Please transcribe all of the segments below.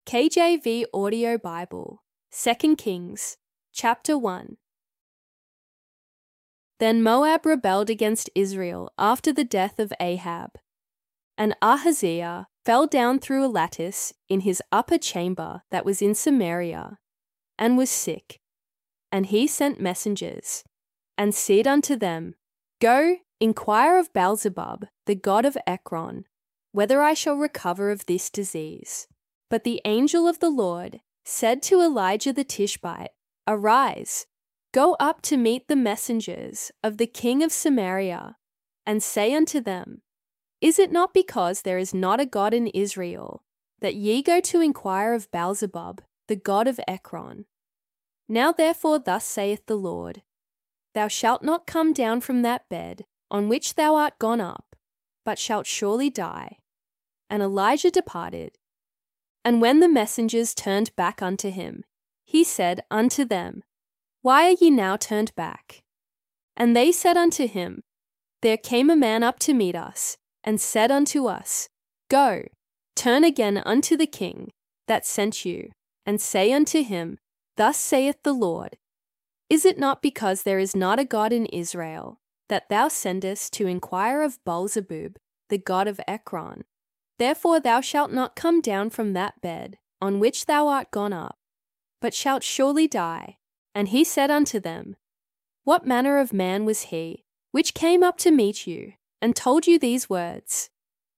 KJV Audio Bible, 2 Kings, chapter 1. Then Moab rebelled against Israel after the death of Ahab. And Ahaziah fell down through a lattice in his upper chamber that was in Samaria, and was sick. And he sent messengers, and said unto them, Go, inquire of Beelzebub, the god of Ekron, whether I shall recover of this disease. But the angel of the Lord said to Elijah the Tishbite, Arise, go up to meet the messengers of the king of Samaria, and say unto them, Is it not because there is not a God in Israel, that ye go to inquire of Beelzebub, the god of Ekron? Now therefore thus saith the Lord, Thou shalt not come down from that bed on which thou art gone up, but shalt surely die. And Elijah departed. And when the messengers turned back unto him, he said unto them, Why are ye now turned back? And they said unto him, There came a man up to meet us, and said unto us, Go, turn again unto the king that sent you, and say unto him, Thus saith the Lord, Is it not because there is not a God in Israel, that thou sendest to inquire of Beelzebub, the god of Ekron? Therefore thou shalt not come down from that bed on which thou art gone up, but shalt surely die. And he said unto them, What manner of man was he, which came up to meet you, and told you these words?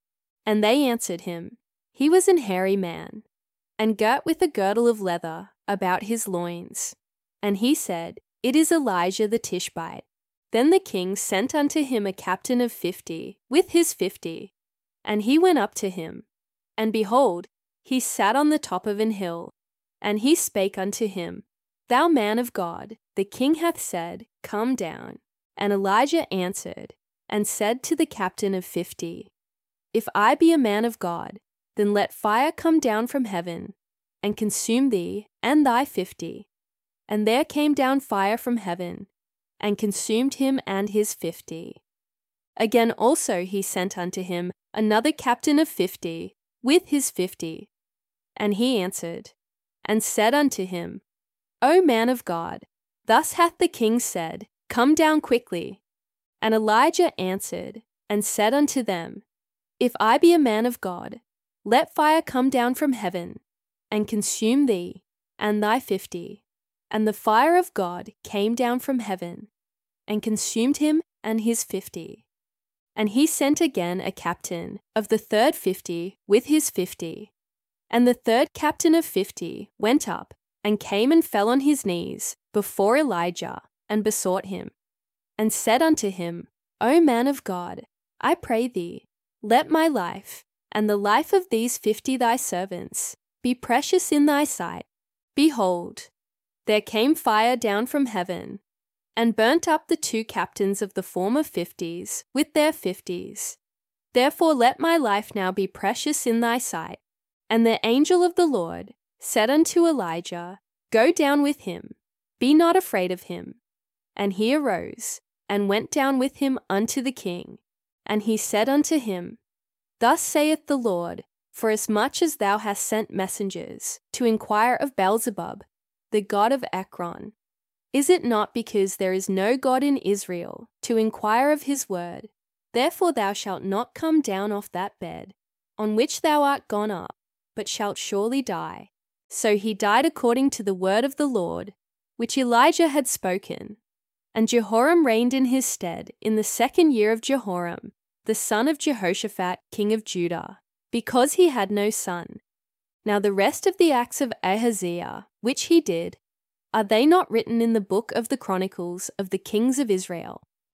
And they answered him, He was an hairy man, and girt with a girdle of leather about his loins. And he said, It is Elijah the Tishbite. Then the king sent unto him a captain of 50, with his 50. And he went up to him, and behold, he sat on the top of an hill. And he spake unto him, Thou man of God, the king hath said, Come down. And Elijah answered, and said to the captain of 50, If I be a man of God, then let fire come down from heaven, and consume thee and thy 50. And there came down fire from heaven, and consumed him and his 50. Again also he sent unto him another captain of 50, with his 50. And he answered, and said unto him, O man of God, thus hath the king said, Come down quickly. And Elijah answered, and said unto them, If I be a man of God, let fire come down from heaven, and consume thee, and thy 50. And the fire of God came down from heaven, and consumed him and his 50. And he sent again a captain of the third 50 with his 50. And the third captain of 50 went up, and came and fell on his knees before Elijah, and besought him, and said unto him, O man of God, I pray thee, let my life, and the life of these 50 thy servants, be precious in thy sight. Behold, there came fire down from heaven, and burnt up the 2 captains of the former 50s with their 50s. Therefore let my life now be precious in thy sight. And the angel of the Lord said unto Elijah, Go down with him, be not afraid of him. And he arose, and went down with him unto the king. And he said unto him, Thus saith the Lord, Forasmuch as thou hast sent messengers to inquire of Beelzebub, the god of Ekron, is it not because there is no God in Israel to inquire of his word? Therefore thou shalt not come down off that bed on which thou art gone up, but shalt surely die. So he died according to the word of the Lord, which Elijah had spoken. And Jehoram reigned in his stead in the 2nd year of Jehoram, the son of Jehoshaphat, king of Judah, because he had no son. Now the rest of the acts of Ahaziah, which he did, are they not written in the book of the Chronicles of the kings of Israel?